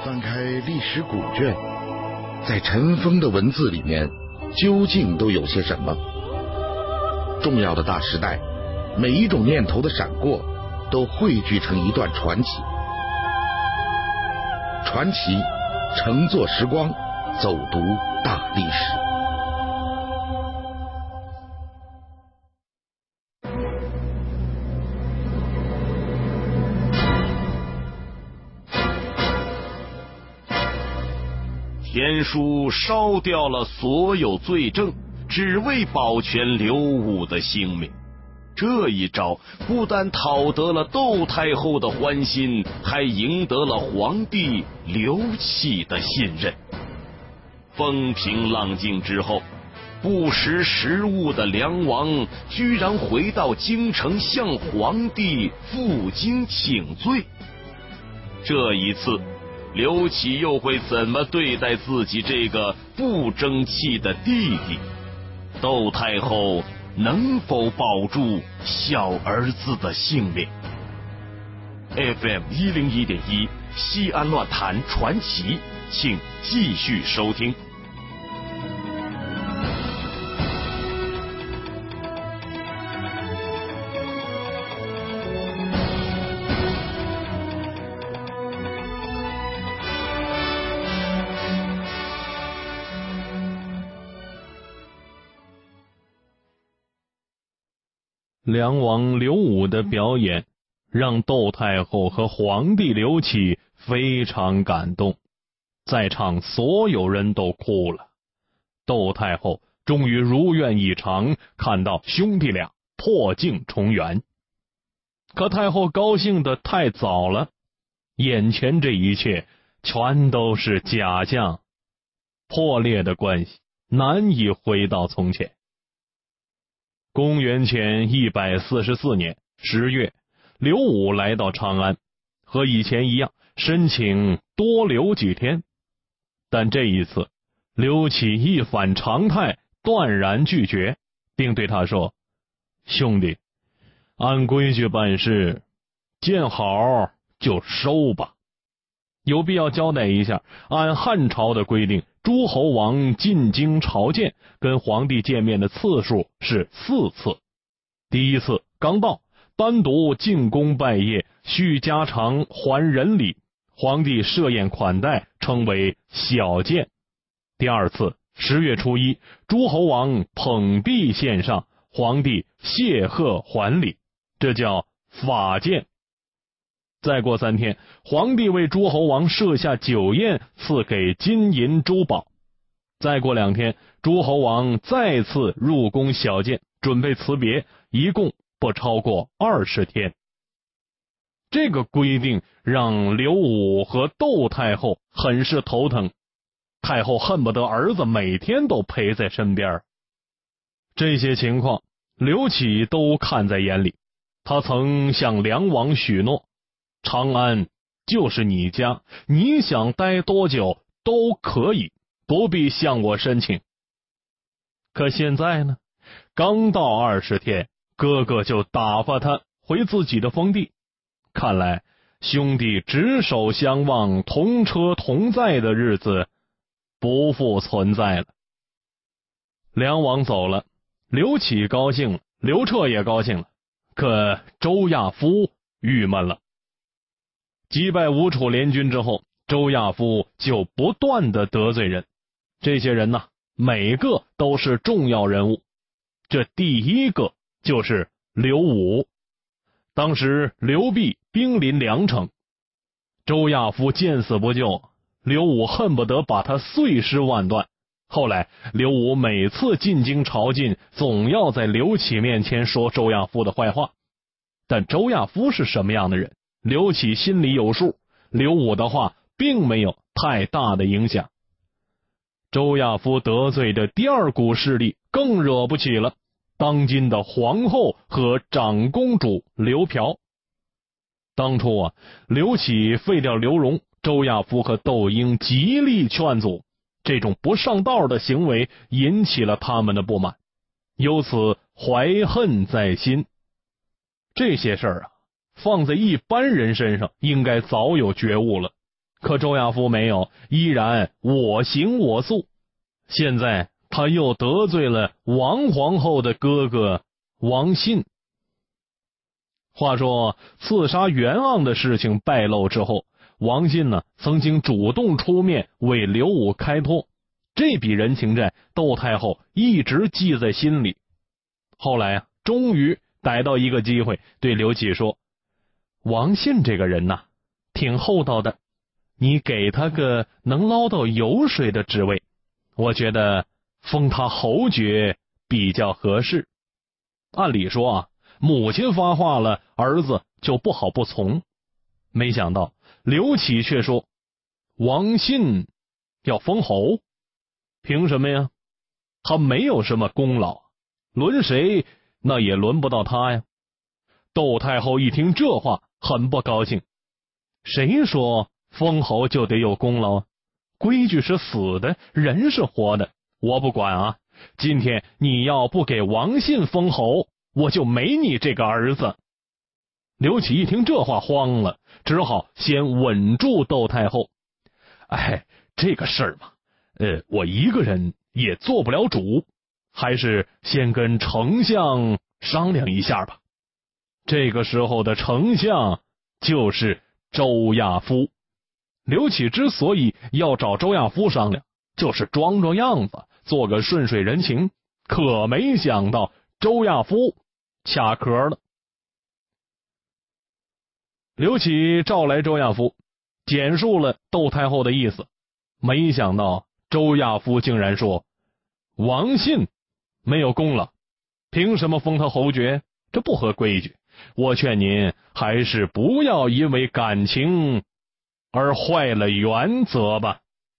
翻开历史古卷，在尘封的文字里面，究竟都有些什么？重要的大时代，每一种念头的闪过，都汇聚成一段传奇。传奇乘坐时光，走读大历史。 田叔烧掉了所有罪证，只为保全刘武的性命。这一招不但讨得了窦太后的欢心，还赢得了皇帝刘启的信任。风平浪静之后，不识时务的梁王居然回到京城向皇帝负荆请罪。这一次刘启又会怎么对待自己这个不争气的弟弟？窦太后能否保住小儿子的性命？ FM 101.1西安乱谈传奇，请继续收听。 梁王刘武的表演让窦太后和皇帝刘启非常感动，在场所有人都哭了。窦太后终于如愿以偿，看到兄弟俩破镜重圆。可太后高兴得太早了，眼前这一切全都是假象，破裂的关系难以回到从前。公元前144年10月，刘武来到长安，和以前一样申请多留几天。但这一次刘启一反常态，断然拒绝，并对他说：兄弟，按规矩办事，见好就收吧。有必要交代一下，按汉朝的规定，诸侯王进京朝见跟皇帝见面的次数是4次。第一次刚到，单独进宫拜谒，需加长还人礼，皇帝设宴款待，称为小见。第二次10月初1，诸侯王捧璧献上，皇帝谢贺还礼，这叫法见。再过3天，皇帝为诸侯王设下酒宴，赐给金银珠宝。再过2天，诸侯王再次入宫小见，准备辞别，一共不超过20天。这个规定让刘武和窦太后很是头疼，太后恨不得儿子每天都陪在身边。这些情况刘启都看在眼里，他曾向梁王许诺，长安就是你家，你想待多久都可以，不必向我申请。可现在呢，刚到20天，哥哥就打发他回自己的封地。看来兄弟执手相望，同车同在的日子不复存在了。梁王走了，刘启高兴了，刘彻也高兴了，可周亚夫郁闷了。击败吴楚联军之后，周亚夫就不断的得罪人，这些人呢，每个都是重要人物。这第一个就是刘武。当时刘弼兵临梁城，周亚夫见死不救，刘武恨不得把他碎尸万段。后来刘武每次进京朝觐，总要在刘启面前说周亚夫的坏话。但周亚夫是什么样的人，刘启心里有数，刘武的话并没有太大的影响。周亚夫得罪的第二股势力更惹不起了，当今的皇后和长公主刘嫖。当初刘启废掉刘荣，周亚夫和窦婴极力劝阻，这种不上道的行为引起了他们的不满，由此怀恨在心。这些事儿放在一般人身上应该早有觉悟了， 可周亚夫没有，依然我行我素。现在他又得罪了王皇后的哥哥王信。话说刺杀袁盎的事情败露之后，王信呢曾经主动出面为刘武开脱，这笔人情债窦太后一直记在心里。后来终于逮到一个机会，对刘启说：王信这个人挺厚道的，你给他个能捞到油水的职位，我觉得封他侯爵比较合适。按理说母亲发话了，儿子就不好不从。没想到刘启却说：王信要封侯，凭什么呀？他没有什么功劳，轮谁那也轮不到他呀。窦太后一听这话，很不高兴。谁说封侯就得有功劳？规矩是死的，人是活的，我不管今天你要不给王信封侯，我就没你这个儿子。刘启一听这话慌了，只好先稳住窦太后。这个事儿嘛，我一个人也做不了主，还是先跟丞相商量一下吧。这个时候的丞相就是周亚夫。刘启之所以要找周亚夫商量，就是装装样子，做个顺水人情，可没想到周亚夫卡壳了。刘启召来周亚夫，简述了窦太后的意思，没想到周亚夫竟然说：王信没有功劳，凭什么封他侯爵？这不合规矩，我劝您还是不要因为感情而坏了原则吧。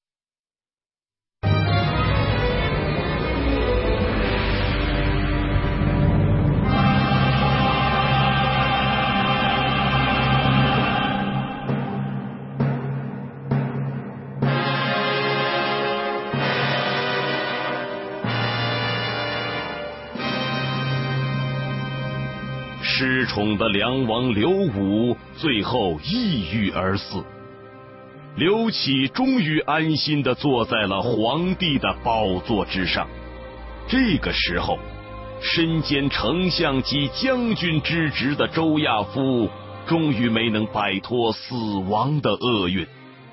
失宠的梁王刘武最后抑郁而死，刘启终于安心地坐在了皇帝的宝座之上。这个时候，身兼丞相及将军之职的周亚夫终于没能摆脱死亡的厄运。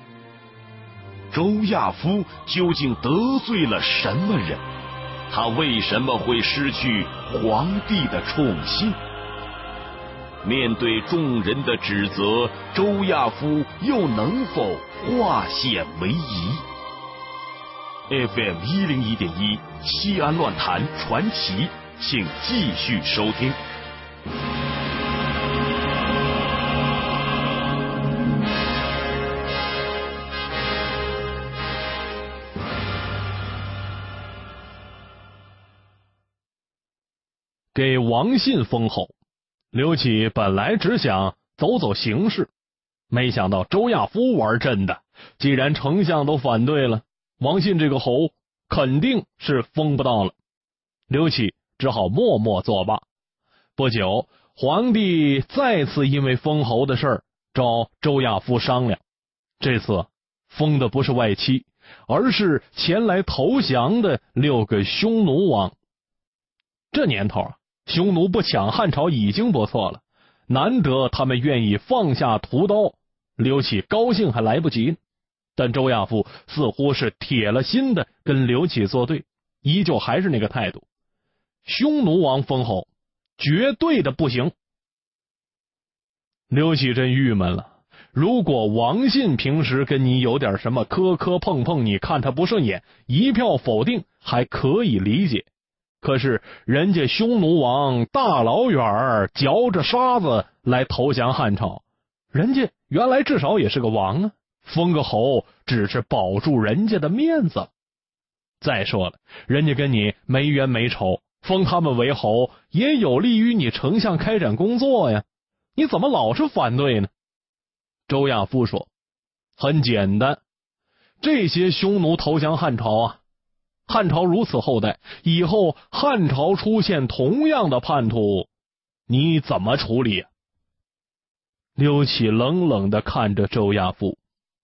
周亚夫究竟得罪了什么人？他为什么会失去皇帝的宠信？面对众人的指责，周亚夫又能否化险为夷？ FM 101.1西安乱谈传奇，请继续收听。 给王信封侯，刘启本来只想走走形势，没想到周亚夫玩真的。既然丞相都反对了，王信这个侯肯定是封不到了。刘启只好默默作罢。不久，皇帝再次因为封侯的事儿找周亚夫商量，这次封的不是外戚，而是前来投降的6个匈奴王。这年头匈奴不抢汉朝已经不错了，难得他们愿意放下屠刀，刘启高兴还来不及。但周亚夫似乎是铁了心的跟刘启作对，依旧还是那个态度，匈奴王封侯绝对的不行。刘启真郁闷了，如果王信平时跟你有点什么磕磕碰碰，你看他不顺眼，一票否定还可以理解。可是人家匈奴王大老远嚼着沙子来投降汉朝，人家原来至少也是个王啊，封个侯只是保住人家的面子。再说了，人家跟你没冤没仇，封他们为侯也有利于你丞相开展工作呀，你怎么老是反对呢？周亚夫说，很简单，这些匈奴投降汉朝啊，汉朝如此后代，以后汉朝出现同样的叛徒，你怎么处理？刘启冷冷地看着周亚夫，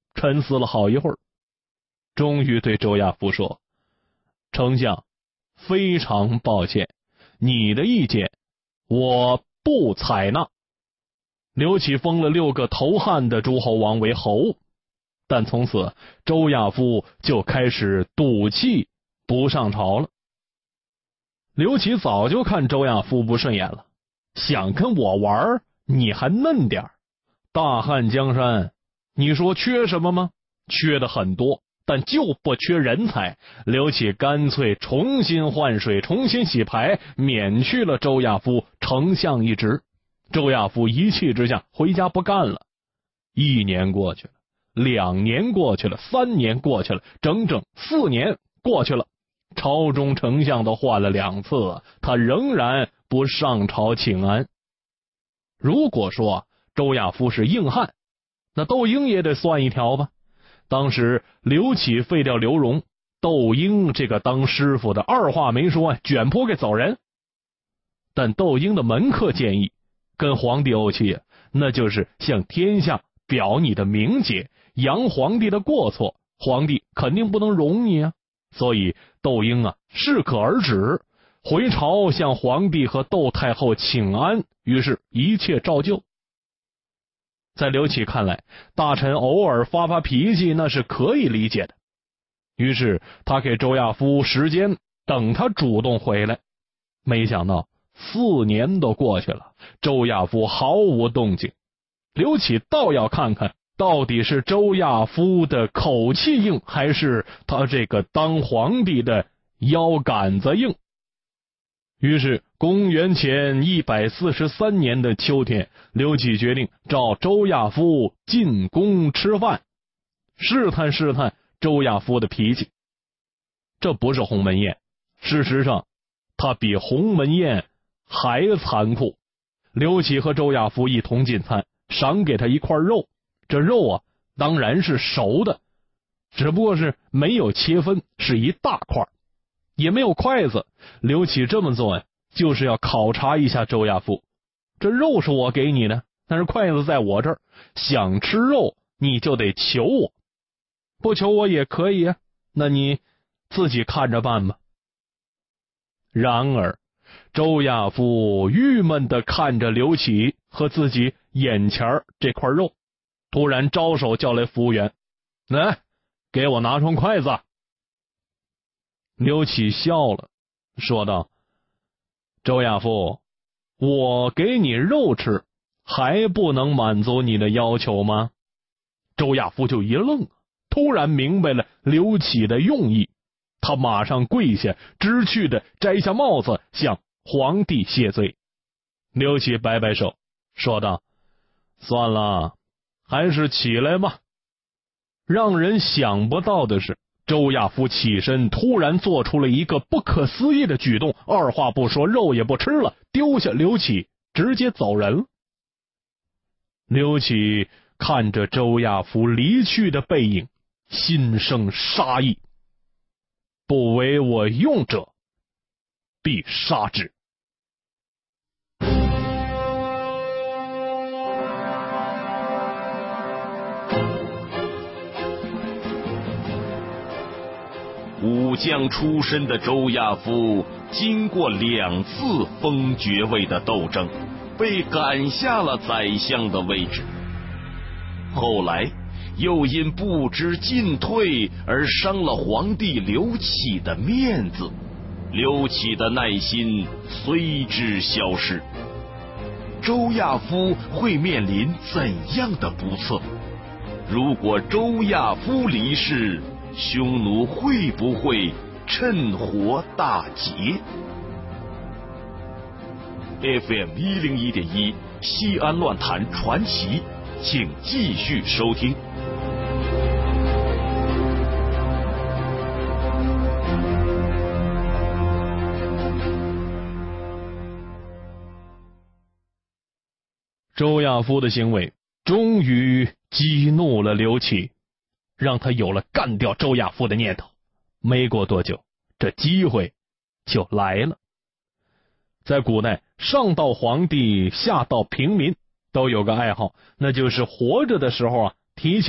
沉思了好一会儿，终于对周亚夫说：“丞相，非常抱歉，你的意见我不采纳。”刘启封了6个头汉的诸侯王为侯，但从此周亚夫就开始赌气不上朝了。刘启早就看周亚夫不顺眼了，想跟我玩你还嫩点儿。大汉江山，你说缺什么吗？缺的很多，但就不缺人才。刘启干脆重新换水，重新洗牌，免去了周亚夫丞相一职。周亚夫一气之下回家不干了。1年过去了，2年过去了，3年过去了，整整4年过去了。朝中丞相都换了2次，他仍然不上朝请安。如果说周亚夫是硬汉，那窦婴也得算一条吧。当时刘启废掉刘荣，窦婴这个当师傅的二话没说，卷铺盖走人。但窦婴的门客建议，跟皇帝怄气，那就是向天下表你的名节，扬皇帝的过错，皇帝肯定不能容你啊。所以窦婴适可而止，回朝向皇帝和窦太后请安，于是一切照旧。在刘启看来，大臣偶尔发发脾气那是可以理解的，于是他给周亚夫时间，等他主动回来。没想到4年都过去了，周亚夫毫无动静。刘启倒要看看到底是周亚夫的口气硬，还是他这个当皇帝的腰杆子硬。于是公元前143年的秋天，刘启决定召周亚夫进宫吃饭，试探试探周亚夫的脾气。这不是鸿门宴，事实上他比鸿门宴还残酷。刘启和周亚夫一同进餐，赏给他一块肉，这肉当然是熟的，只不过是没有切分，是一大块，也没有筷子。刘启这么做就是要考察一下周亚夫，这肉是我给你的，但是筷子在我这儿，想吃肉你就得求我，不求我也可以那你自己看着办吧。然而周亚夫郁闷地看着刘启和自己眼前这块肉，突然招手叫来服务员：“来，给我拿双筷子。”刘启笑了，说道：“周亚夫，我给你肉吃，还不能满足你的要求吗？”周亚夫就一愣，突然明白了刘启的用意，他马上跪下，知趣地摘下帽子，向皇帝谢罪。刘启摆摆手，说道：“算了，还是起来吧。”让人想不到的是，周亚夫起身，突然做出了一个不可思议的举动，二话不说，肉也不吃了，丢下刘启，直接走人了。刘启看着周亚夫离去的背影，心生杀意，不为我用者，必杀之。 武将出身的周亚夫，经过2次封爵位的斗争，被赶下了宰相的位置。后来又因不知进退而伤了皇帝刘启的面子，刘启的耐心随之消失。周亚夫会面临怎样的不测？如果周亚夫离世，匈奴会不会趁火打劫？ FM 101.1西安乱谈传奇，请继续收听。 周亚夫的行为终于激怒了刘启，让他有了干掉周亚夫的念头。没过多久，这机会就来了。在古代，上到皇帝，下到平民，都有个爱好，那就是活着的时候提前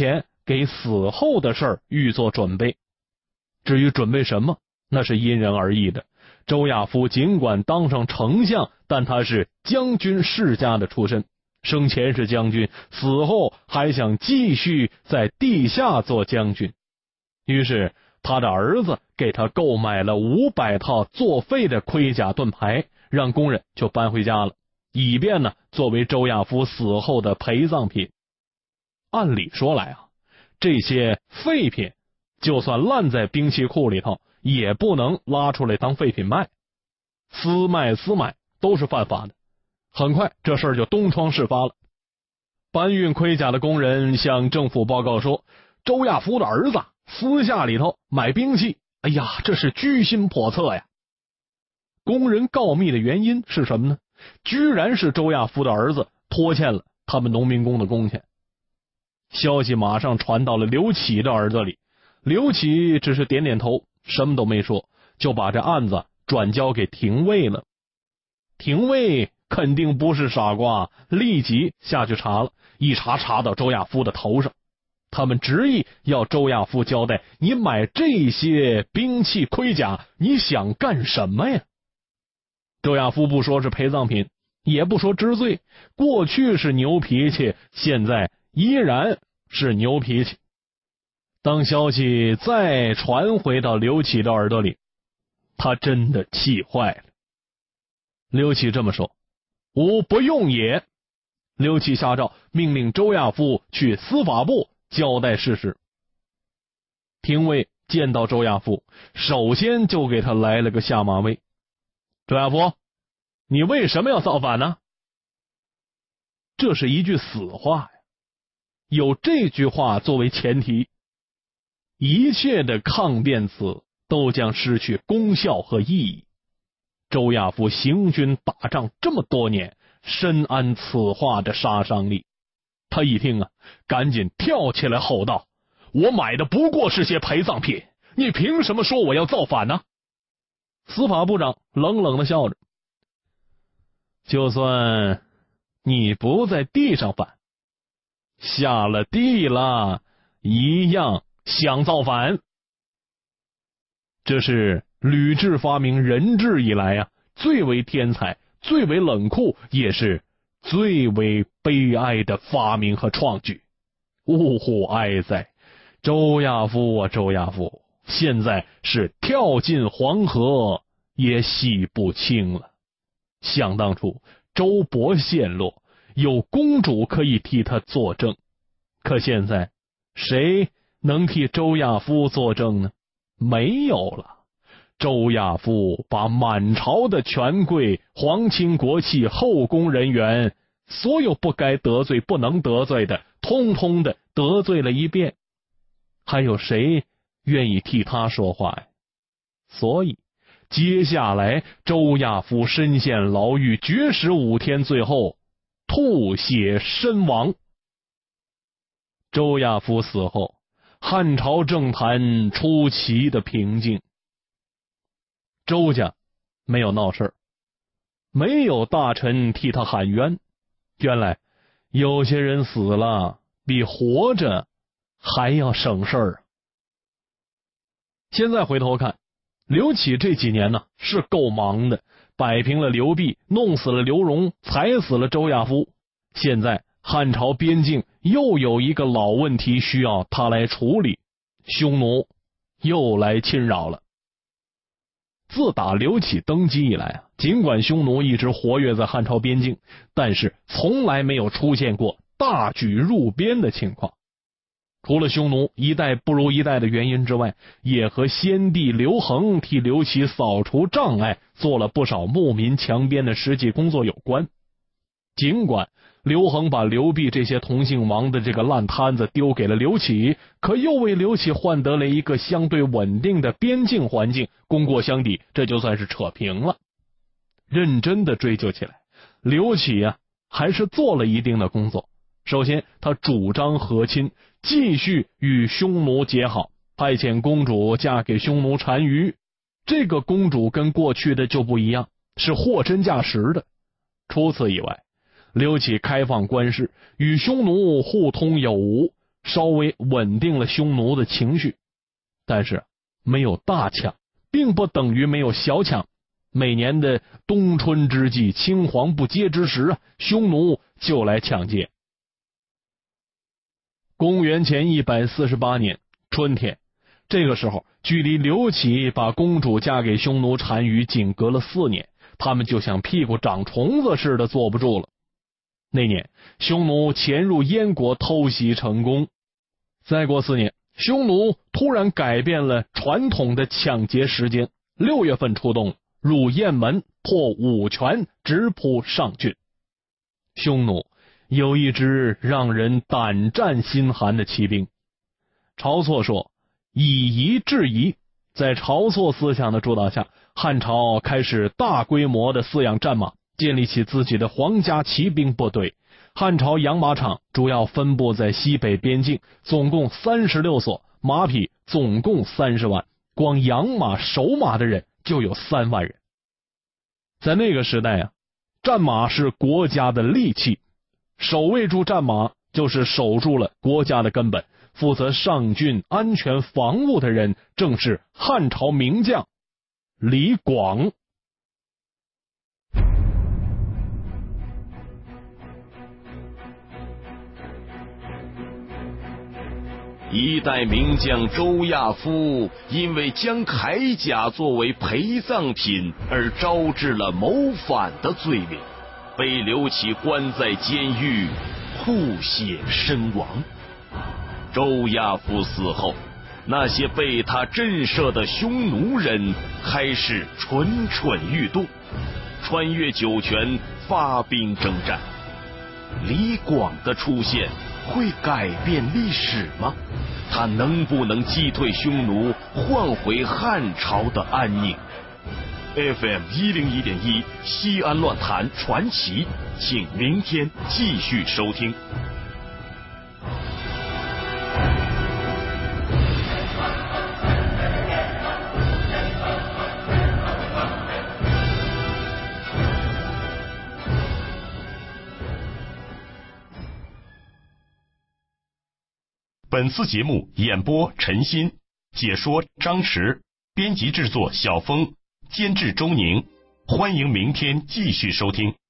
给死后的事儿预做准备。至于准备什么，那是因人而异的。周亚夫尽管当上丞相，但他是将军世家的出身，生前是将军，死后还想继续在地下做将军。于是他的儿子给他购买了500套作废的盔甲盾牌，让工人就搬回家了，以便呢作为周亚夫死后的陪葬品。按理说来啊，这些废品就算烂在兵器库里头，也不能拉出来当废品卖，私卖都是犯法的。很快这事儿就东窗事发了。搬运盔甲的工人向政府报告说，周亚夫的儿子私下里头买兵器，哎呀，这是居心叵测呀。工人告密的原因是什么呢？居然是周亚夫的儿子拖欠了他们农民工的工钱。消息马上传到了刘启的耳朵里，刘启只是点点头，什么都没说，就把这案子转交给廷尉了。廷尉肯定不是傻瓜，立即下去查了，一查到周亚夫的头上。他们执意要周亚夫交代，你买这些兵器盔甲，你想干什么呀？周亚夫不说是陪葬品，也不说知罪，过去是牛脾气，现在依然是牛脾气。当消息再传回到刘启的耳朵里，他真的气坏了。刘启这么说，吾不用也。刘启下诏命令周亚夫去司法部交代事实。廷尉见到周亚夫，首先就给他来了个下马威。周亚夫，你为什么要造反呢？这是一句死话呀，有这句话作为前提，一切的抗辩词都将失去功效和意义。周亚夫行军打仗这么多年，深谙此话的杀伤力。他一听啊，赶紧跳起来吼道，我买的不过是些陪葬品，你凭什么说我要造反呢？司法部长冷冷地笑着，就算你不在地上反，下了地了一样想造反。这是吕雉发明人质以来最为天才、最为冷酷，也是最为悲哀的发明和创举。呜呼哀哉！周亚夫啊，周亚夫，现在是跳进黄河也洗不清了。想当初周勃陷落，有公主可以替他作证，可现在谁能替周亚夫作证呢？没有了。周亚夫把满朝的权贵、皇亲国戚、后宫人员，所有不该得罪、不能得罪的，通通的得罪了一遍，还有谁愿意替他说话呀？所以接下来周亚夫身陷牢狱，绝食5天，最后吐血身亡。周亚夫死后，汉朝政坛出奇的平静。周家没有闹事儿，没有大臣替他喊冤。原来有些人死了比活着还要省事儿。现在回头看，刘启这几年呢是够忙的，摆平了刘濞，弄死了刘荣，踩死了周亚夫。现在汉朝边境又有一个老问题需要他来处理，匈奴又来侵扰了。自打刘启登基以来尽管匈奴一直活跃在汉朝边境，但是从来没有出现过大举入边的情况。除了匈奴一代不如一代的原因之外，也和先帝刘恒替刘启扫除障碍，做了不少牧民强边的实际工作有关。尽管刘恒把刘濞这些同姓王的这个烂摊子丢给了刘启，可又为刘启换得了一个相对稳定的边境环境，功过相抵，这就算是扯平了。认真的追究起来，刘启还是做了一定的工作。首先他主张和亲，继续与匈奴结好，派遣公主嫁给匈奴单于。这个公主跟过去的就不一样，是货真价实的。除此以外，刘启开放官市，与匈奴互通有无， 稍微稳定了匈奴的情绪。但是没有大抢，并不等于没有小抢。每年的冬春之际，青黄不接之时，匈奴就来抢劫。公元前148年春天，这个时候距离刘启把公主嫁给匈奴单于仅隔了4年，他们就像屁股长虫子似的坐不住了。那年匈奴潜入燕国偷袭成功，再过4年，匈奴突然改变了传统的抢劫时间，6月份出动，入雁门，破5泉，直扑上郡。匈奴有一支让人胆战心寒的骑兵。晁错说，以夷制夷。在晁错思想的主导下，汉朝开始大规模的饲养战马，建立起自己的皇家骑兵部队。汉朝养马场主要分布在西北边境，总共36所，马匹总共30万，光养马守马的人就有3万人。在那个时代战马是国家的利器，守卫住战马就是守住了国家的根本。负责上郡安全防务的人正是汉朝名将李广。 一代名将周亚夫因为将铠甲作为陪葬品而招致了谋反的罪名，被刘启关在监狱，吐血身亡。周亚夫死后，那些被他震慑的匈奴人开始蠢蠢欲动，穿越九泉，发兵征战。李广的出现会改变历史吗？他能不能击退匈奴，换回汉朝的安宁？ FM 101.1西安乱谈传奇，请明天继续收听。本次节目演播陈鑫，解说张弛，编辑制作小峰，监制周宁。欢迎明天继续收听。